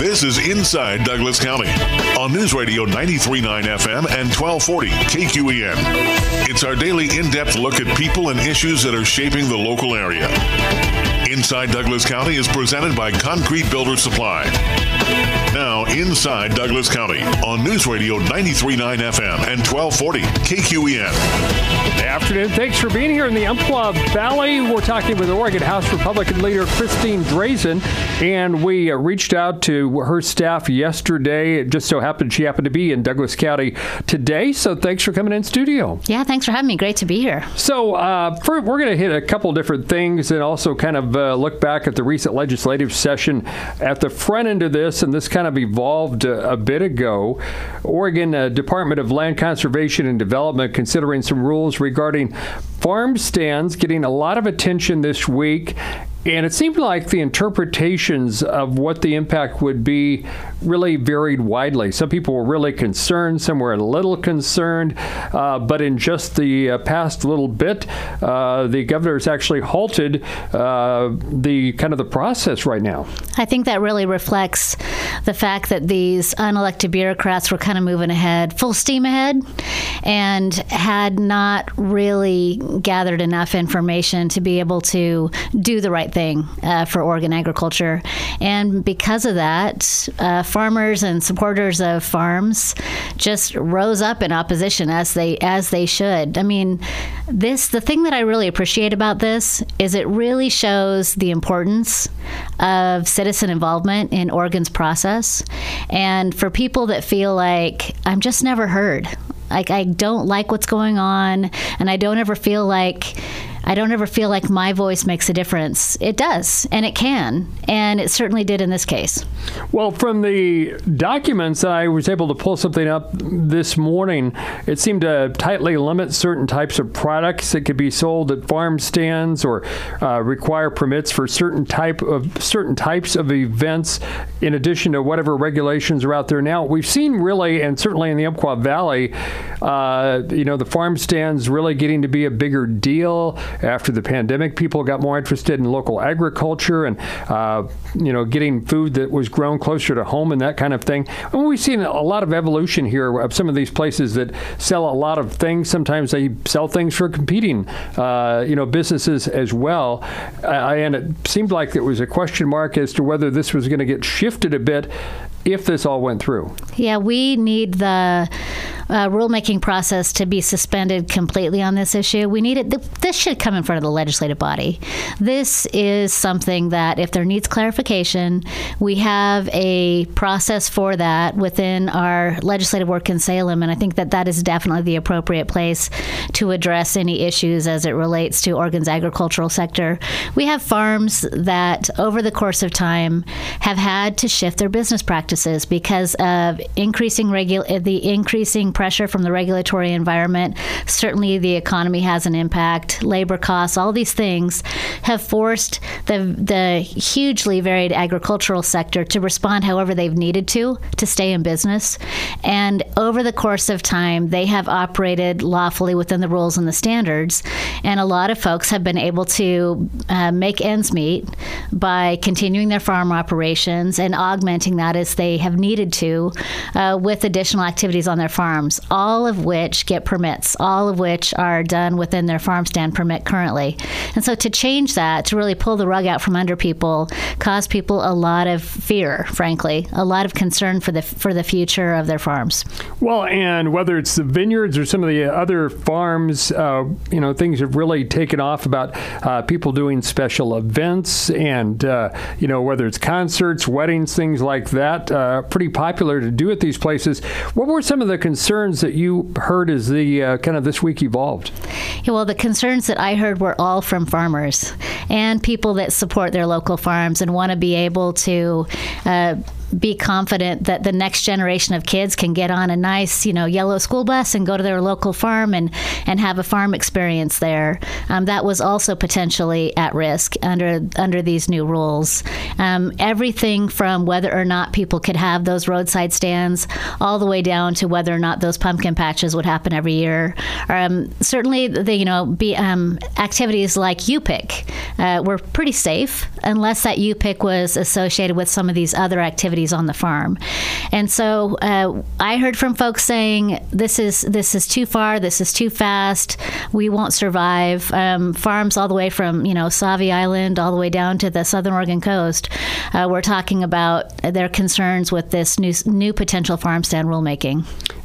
This is Inside Douglas County on News Radio 93.9 FM and 1240 KQEN. It's our daily in-depth look at people and issues that are shaping the local area. Inside Douglas County is presented by Concrete Builder Supply. Now, Inside Douglas County on News Radio 93.9 FM and 1240 KQEN. Good afternoon. Thanks for being here in the Umpqua Valley. We're talking with Oregon House Republican leader Christine Drazan, and we reached out to her staff yesterday. It just so happened she happened to be in Douglas County today, so thanks for coming in studio. Yeah, thanks for having me. Great to be here. So we're going to hit a couple different things and also kind of look back at the recent legislative session. At the front end of this, and this kind of evolved a bit ago, Oregon Department of Land Conservation and Development considering some rules regarding farm stands getting a lot of attention this week. And it seemed like the interpretations of what the impact would be really varied widely. Some people were really concerned, some were a little concerned, but in just the past little bit, the governor's actually halted the process right now. I think that really reflects the fact that these unelected bureaucrats were kind of moving ahead, full steam ahead, and had not really gathered enough information to be able to do the right thing for Oregon agriculture. And because of that, farmers and supporters of farms just rose up in opposition as they should. I mean, the thing that I really appreciate about this is it really shows the importance of citizen involvement in Oregon's process. And for people that feel like I'm just never heard, like I don't like what's going on, and I don't ever feel like my voice makes a difference. It does, and it can, and it certainly did in this case. Well, from the documents, I was able to pull something up this morning. It seemed to tightly limit certain types of products that could be sold at farm stands or require permits for certain types of events, in addition to whatever regulations are out there now. We've seen really, and certainly in the Umpqua Valley, the farm stands really getting to be a bigger deal. After the pandemic, people got more interested in local agriculture and, getting food that was grown closer to home and that kind of thing. And we've seen a lot of evolution here of some of these places that sell a lot of things. Sometimes they sell things for competing, businesses as well. And it seemed like there was a question mark as to whether this was going to get shifted a bit if this all went through. Yeah, we need the rulemaking process to be suspended completely on this issue. We need it. This should come in front of the legislative body. This is something that, if there needs clarification, we have a process for that within our legislative work in Salem, and I think that is definitely the appropriate place to address any issues as it relates to Oregon's agricultural sector. We have farms that, over the course of time, have had to shift their business practices because of increasing pressure from the regulatory environment. Certainly the economy has an impact. Labor costs, all these things have forced the hugely varied agricultural sector to respond however they've needed to stay in business. And over the course of time, they have operated lawfully within the rules and the standards. And a lot of folks have been able to make ends meet by continuing their farm operations and augmenting that as they have needed to with additional activities on their farms, all of which get permits, all of which are done within their farm stand permit currently. And so to change that, to really pull the rug out from under people, cause people a lot of fear, frankly, a lot of concern for the future of their farms. Well, and whether it's the vineyards or some of the other farms, things have really taken off about people doing special events and, whether it's concerts, weddings, things like that, pretty popular to do at these places. What were some of the concerns that you heard as the kind of this week evolved? Yeah, well, the concerns that I heard were all from farmers and people that support their local farms and want to be able to be confident that the next generation of kids can get on a nice, yellow school bus and go to their local farm and have a farm experience there. That was also potentially at risk under these new rules. Everything from whether or not people could have those roadside stands all the way down to whether or not those pumpkin patches would happen every year. Certainly, activities like U-Pick were pretty safe unless that U-Pick was associated with some of these other activities activities on the farm. And so I heard from folks saying, this is too far, this is too fast, we won't survive. Farms all the way from, Sauvie Island all the way down to the southern Oregon coast, we're talking about their concerns with this new potential farm stand rulemaking.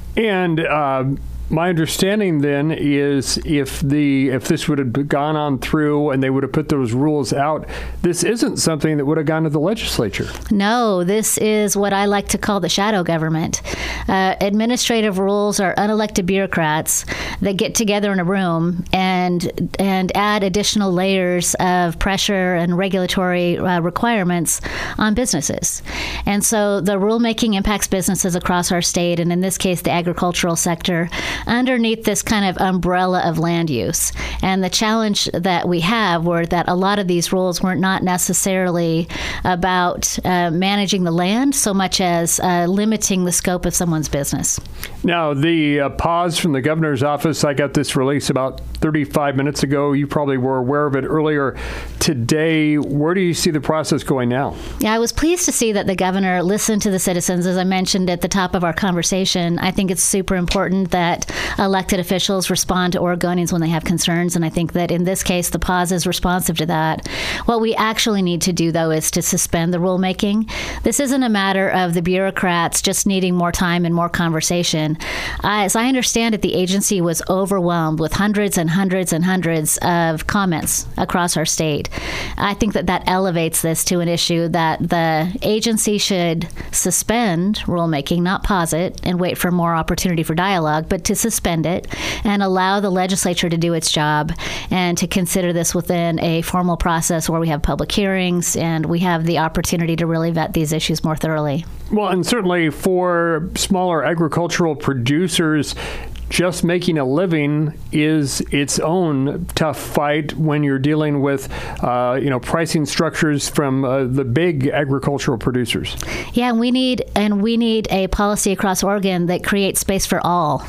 And my understanding then is if this would have gone on through and they would have put those rules out, this isn't something that would have gone to the legislature. No, this is what I like to call the shadow government. Administrative rules are unelected bureaucrats that get together in a room and add additional layers of pressure and regulatory requirements on businesses. And so the rulemaking impacts businesses across our state, and in this case, the agricultural sector, underneath this kind of umbrella of land use. And the challenge that we have were that a lot of these rules were not necessarily about managing the land so much as limiting the scope of someone's business. Now, the pause from the governor's office, I got this release about 35 minutes ago. You probably were aware of it earlier today. Where do you see the process going now? Yeah, I was pleased to see that the governor listened to the citizens. As I mentioned at the top of our conversation, I think it's super important that elected officials respond to Oregonians when they have concerns, and I think that in this case, the pause is responsive to that. What we actually need to do, though, is to suspend the rulemaking. This isn't a matter of the bureaucrats just needing more time and more conversation. As I understand it, the agency was overwhelmed with hundreds and hundreds and hundreds of comments across our state. I think that elevates this to an issue that the agency should suspend rulemaking, not pause it and wait for more opportunity for dialogue, but to suspend it and allow the legislature to do its job and to consider this within a formal process where we have public hearings and we have the opportunity to really vet these issues more thoroughly. Well, and certainly for smaller agricultural producers, just making a living is its own tough fight when you're dealing with, pricing structures from the big agricultural producers. Yeah, and we need a policy across Oregon that creates space for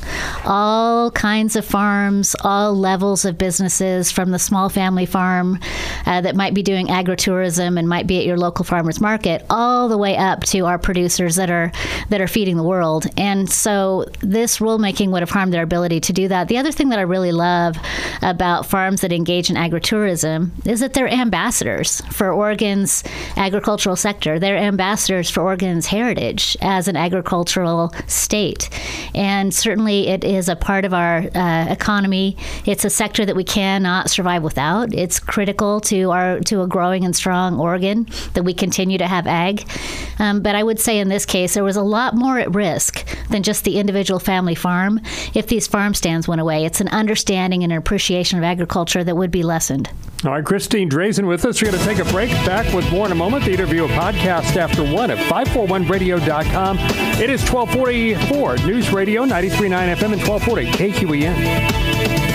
all kinds of farms, all levels of businesses, from the small family farm that might be doing agritourism and might be at your local farmer's market, all the way up to our producers that are feeding the world. And so this rulemaking would have harmed their ability to do that. The other thing that I really love about farms that engage in agritourism is that they're ambassadors for Oregon's agricultural sector. They're ambassadors for Oregon's heritage as an agricultural state. And certainly it is a part of our economy. It's a sector that we cannot survive without. It's critical to a growing and strong Oregon that we continue to have ag. But I would say in this case, there was a lot more at risk than just the individual family farm if these farm stands went away. It's an understanding and an appreciation of agriculture that would be lessened. All right, Christine Drazen with us. We're going to take a break. Back with more in a moment. The interview, a podcast after 1 at 541radio.com. It is 1244 News Radio 93.9 FM and 1240 KQEN.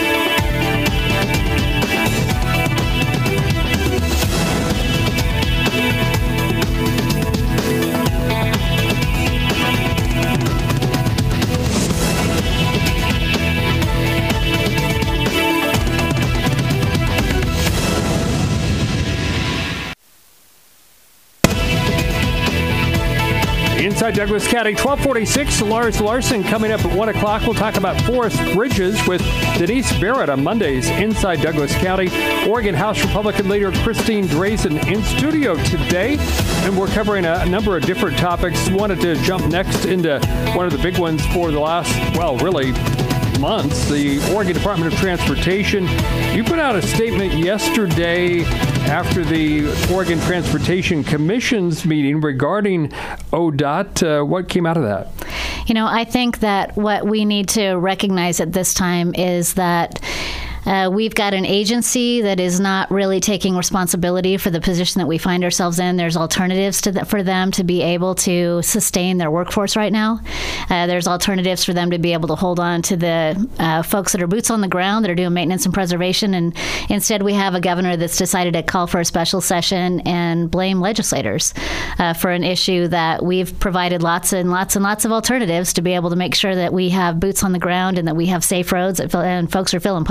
Inside Douglas County, 1246. Lars Larson coming up at 1 o'clock. We'll talk about forest bridges with Denise Barrett on Mondays. Inside Douglas County, Oregon House Republican leader Christine Drazen in studio today. And we're covering a number of different topics. Wanted to jump next into one of the big ones for the last, months, the Oregon Department of Transportation. You put out a statement yesterday after the Oregon Transportation Commission's meeting regarding ODOT. What came out of that? I think that what we need to recognize at this time is that we've got an agency that is not really taking responsibility for the position that we find ourselves in. There's alternatives for them to be able to sustain their workforce right now. There's alternatives for them to be able to hold on to the folks that are boots on the ground that are doing maintenance and preservation. And instead, we have a governor that's decided to call for a special session and blame legislators for an issue that we've provided lots and lots and lots of alternatives to be able to make sure that we have boots on the ground and that we have safe roads and folks are filling potholes.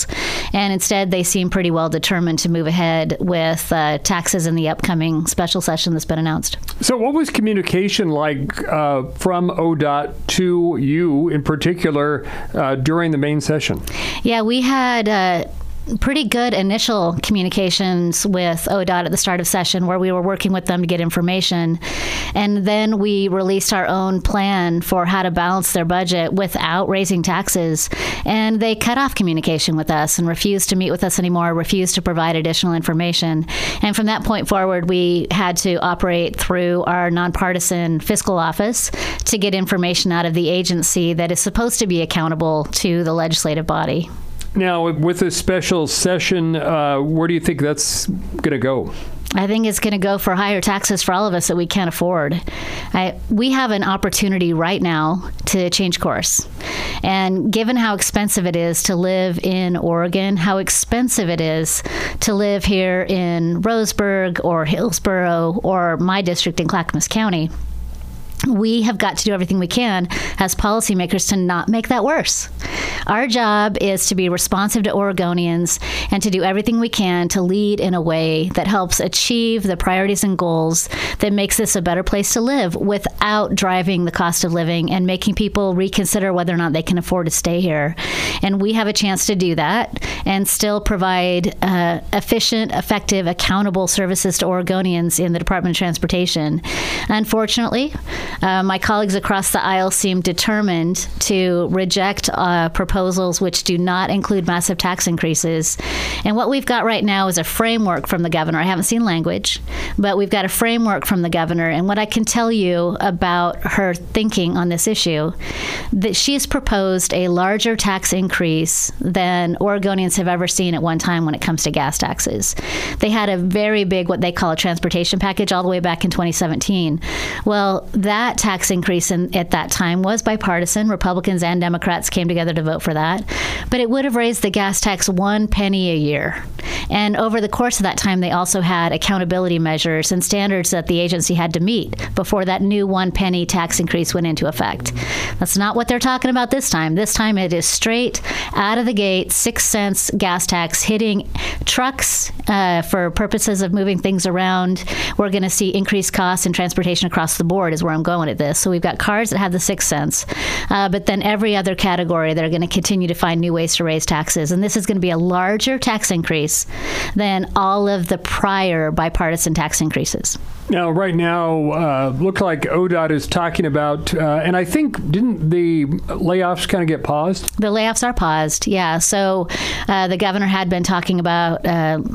proposals. And instead, they seem pretty well determined to move ahead with taxes in the upcoming special session that's been announced. So what was communication like from ODOT to you in particular during the main session? Yeah, we had pretty good initial communications with ODOT at the start of session where we were working with them to get information. And then we released our own plan for how to balance their budget without raising taxes. And they cut off communication with us and refused to meet with us anymore, refused to provide additional information. And from that point forward, we had to operate through our nonpartisan fiscal office to get information out of the agency that is supposed to be accountable to the legislative body. Now, with this special session, where do you think that's going to go? I think it's going to go for higher taxes for all of us that we can't afford. We have an opportunity right now to change course. And given how expensive it is to live in Oregon, how expensive it is to live here in Roseburg or Hillsborough or my district in Clackamas County, we have got to do everything we can as policymakers to not make that worse. Our job is to be responsive to Oregonians and to do everything we can to lead in a way that helps achieve the priorities and goals that makes this a better place to live without driving the cost of living and making people reconsider whether or not they can afford to stay here. And we have a chance to do that and still provide efficient, effective, accountable services to Oregonians in the Department of Transportation. Unfortunately, my colleagues across the aisle seem determined to reject proposals which do not include massive tax increases. And what we've got right now is a framework from the governor. I haven't seen language, but we've got a framework from the governor. And what I can tell you about her thinking on this issue, that she's proposed a larger tax increase than Oregonians have ever seen at one time when it comes to gas taxes. They had a very big, what they call a transportation package all the way back in 2017. Well, that tax increase at that time was bipartisan. Republicans and Democrats came together to vote for that. But it would have raised the gas tax 1 penny a year. And over the course of that time, they also had accountability measures and standards that the agency had to meet before that new 1 penny tax increase went into effect. That's not what they're talking about this time. This time it is straight out of the gate, 6 cents gas tax hitting trucks for purposes of moving things around. We're going to see increased costs in transportation across the board is where I'm going at this. So we've got cars that have the 6 cents, but then every other category they're going to continue to find new ways to raise taxes. And this is going to be a larger tax increase than all of the prior bipartisan tax increases. Now, right now, looks like ODOT is talking about, and I think, didn't the layoffs kind of get paused? The layoffs are paused, yeah. So the governor had been talking about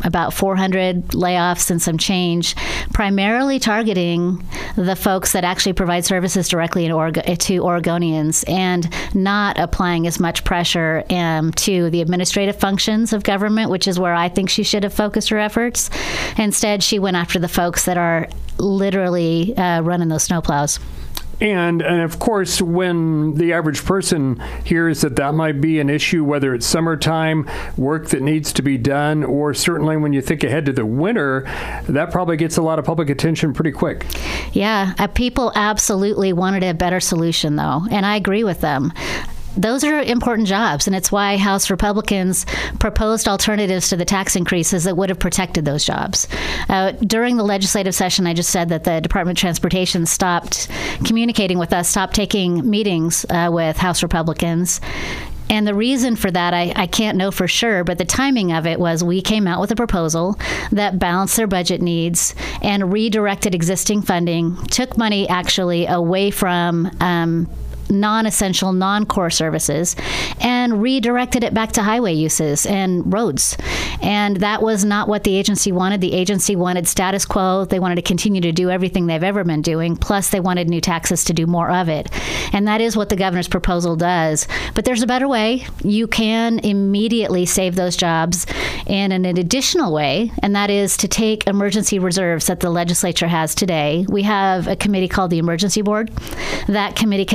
400 layoffs and some change, primarily targeting the folks that actually provide services directly to Oregonians and not applying as much pressure to the administrative functions of government, which is where I think she should have focused her efforts. Instead, she went after the folks that are literally running those snowplows. And of course, when the average person hears that might be an issue, whether it's summertime, work that needs to be done, or certainly when you think ahead to the winter, that probably gets a lot of public attention pretty quick. Yeah, people absolutely wanted a better solution, though, and I agree with them. Those are important jobs, and it's why House Republicans proposed alternatives to the tax increases that would have protected those jobs. During the legislative session, I just said that the Department of Transportation stopped communicating with us, stopped taking meetings with House Republicans. And the reason for that, I can't know for sure, but the timing of it was we came out with a proposal that balanced their budget needs and redirected existing funding, took money actually away from non-essential, non-core services, and redirected it back to highway uses and roads. And that was not what the agency wanted. The agency wanted status quo. They wanted to continue to do everything they've ever been doing, plus they wanted new taxes to do more of it. And that is what the governor's proposal does. But there's a better way. You can immediately save those jobs in an additional way, and that is to take emergency reserves that the legislature has today. We have a committee called the Emergency Board. That committee can operate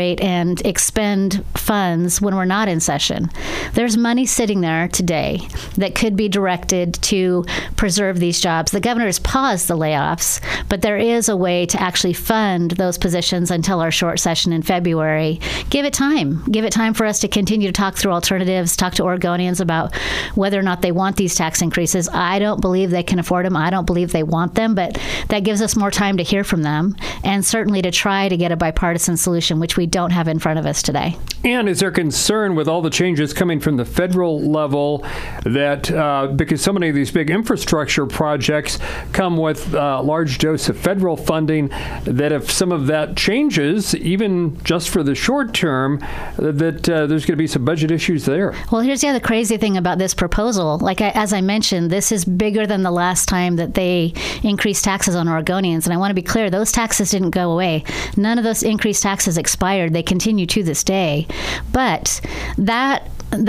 operate and expend funds when we're not in session. There's money sitting there today that could be directed to preserve these jobs. The governor has paused the layoffs, but there is a way to actually fund those positions until our short session in February. Give it time. Give it time for us to continue to talk through alternatives, talk to Oregonians about whether or not they want these tax increases. I don't believe they can afford them. I don't believe they want them, but that gives us more time to hear from them and certainly to try to get a bipartisan solution, which we don't have in front of us today. And is there concern with all the changes coming from the federal level that because so many of these big infrastructure projects come with a large dose of federal funding, that if some of that changes, even just for the short term, that there's going to be some budget issues there? Well, here's the other crazy thing about this proposal. As I mentioned, this is bigger than the last time that they increased taxes on Oregonians. And I want to be clear, those taxes didn't go away. None of those increased taxes expired. They continue to this day. But that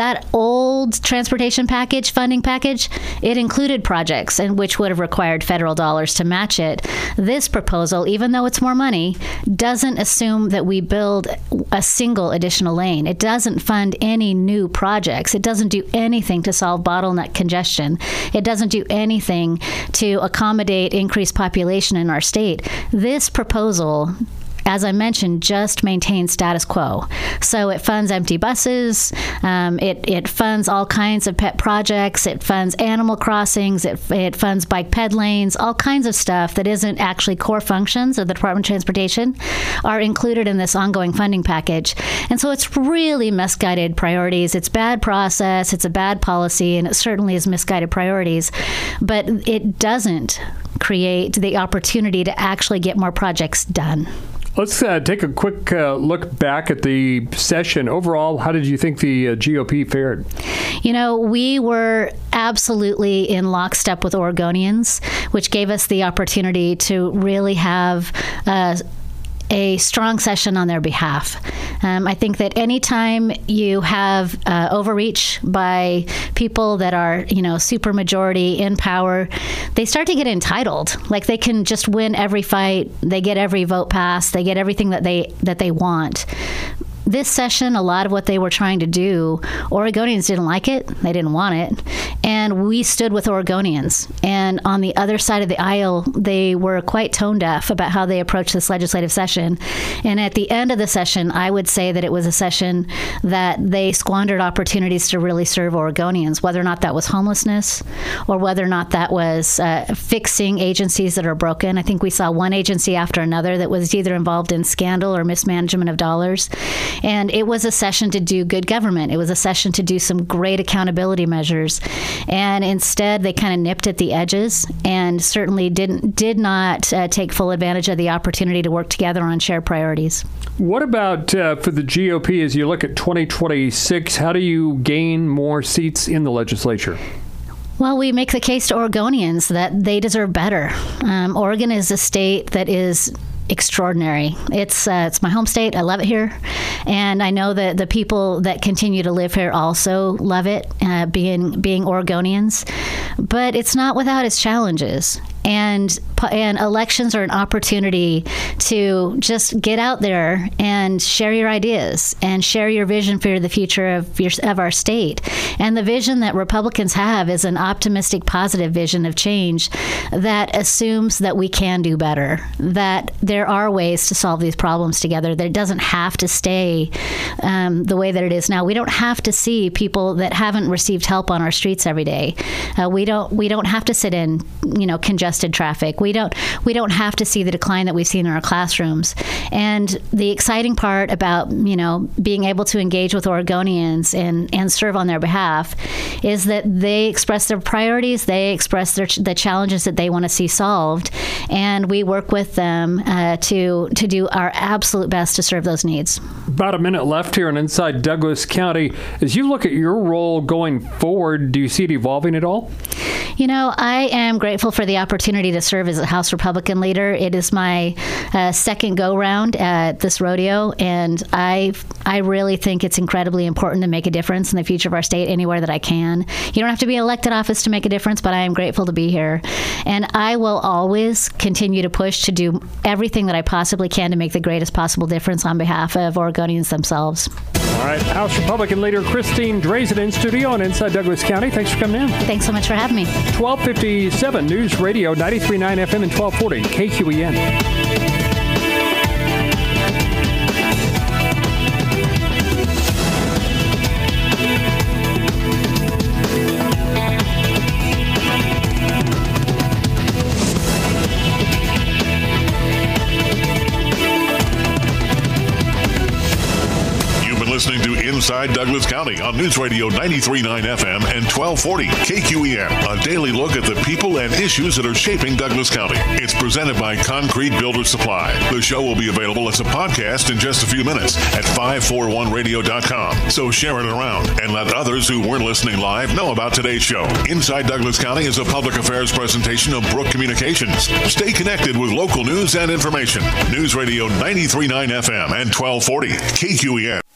old transportation package, funding package, it included projects in which would have required federal dollars to match it. This proposal, even though it's more money, doesn't assume that we build a single additional lane. It doesn't fund any new projects. It doesn't do anything to solve bottleneck congestion. It doesn't do anything to accommodate increased population in our state. This proposal, as I mentioned, just maintains status quo. So it funds empty buses. It funds all kinds of pet projects. It funds animal crossings. It funds bike ped lanes. All kinds of stuff that isn't actually core functions of the Department of Transportation are included in this ongoing funding package. And so it's really misguided priorities. It's bad process. It's a bad policy, and it certainly is misguided priorities. But it doesn't create the opportunity to actually get more projects done. Let's take a quick look back at the session. Overall, how did you think the GOP fared? You know, we were absolutely in lockstep with Oregonians, which gave us the opportunity to really have a strong session on their behalf. I think that anytime you have overreach by people that are, super majority in power, they start to get entitled. Like they can just win every fight. They get every vote passed. They get everything that they want. This session, a lot of what they were trying to do, Oregonians didn't like it. They didn't want it. And we stood with Oregonians. And on the other side of the aisle, they were quite tone deaf about how they approached this legislative session. And at the end of the session, I would say that it was a session that they squandered opportunities to really serve Oregonians, whether or not that was homelessness or whether or not that was fixing agencies that are broken. I think we saw one agency after another that was either involved in scandal or mismanagement of dollars. And it was a session to do good government. It was a session to do some great accountability measures. And instead, they kind of nipped at the edges and certainly did not take full advantage of the opportunity to work together on shared priorities. What about for the GOP as you look at 2026? How do you gain more seats in the legislature? Well, we make the case to Oregonians that they deserve better. Oregon is a state that is extraordinary. It's my home state. I love it here. And I know that the people that continue to live here also love it, being Oregonians. But it's not without its challenges. And elections are an opportunity to just get out there and share your ideas and share your vision for the future of our state. And the vision that Republicans have is an optimistic, positive vision of change that assumes that we can do better, that there are ways to solve these problems together, that it doesn't have to stay the way that it is now. We don't have to see people that haven't received help on our streets every day. We don't have to sit in, congested traffic. We don't have to see the decline that we've seen in our classrooms. And the exciting part about, being able to engage with Oregonians and serve on their behalf is that they express their priorities, they express the challenges that they want to see solved, and we work with them to do our absolute best to serve those needs. About a minute left here on Inside Douglas County. As you look at your role going forward, do you see it evolving at all? You know, I am grateful for the opportunity to serve as a House Republican leader. It is my second go-round at this rodeo, and I really think it's incredibly important to make a difference in the future of our state anywhere that I can. You don't have to be in elected office to make a difference, but I am grateful to be here. And I will always continue to push to do everything that I possibly can to make the greatest possible difference on behalf of Oregonians themselves. All right, House Republican leader Christine Drazan in studio on Inside Douglas County. Thanks for coming in. Thanks so much for having me. 1257 News Radio, 93.9 FM and 1240 KQEN. Listening to Inside Douglas County on News Radio 93.9 FM and 1240 KQEN. A daily look at the people and issues that are shaping Douglas County. It's presented by Concrete Builder Supply. The show will be available as a podcast in just a few minutes at 541radio.com. So share it around and let others who weren't listening live know about today's show. Inside Douglas County is a public affairs presentation of Brook Communications. Stay connected with local news and information. News Radio 93.9 FM and 1240 KQEN.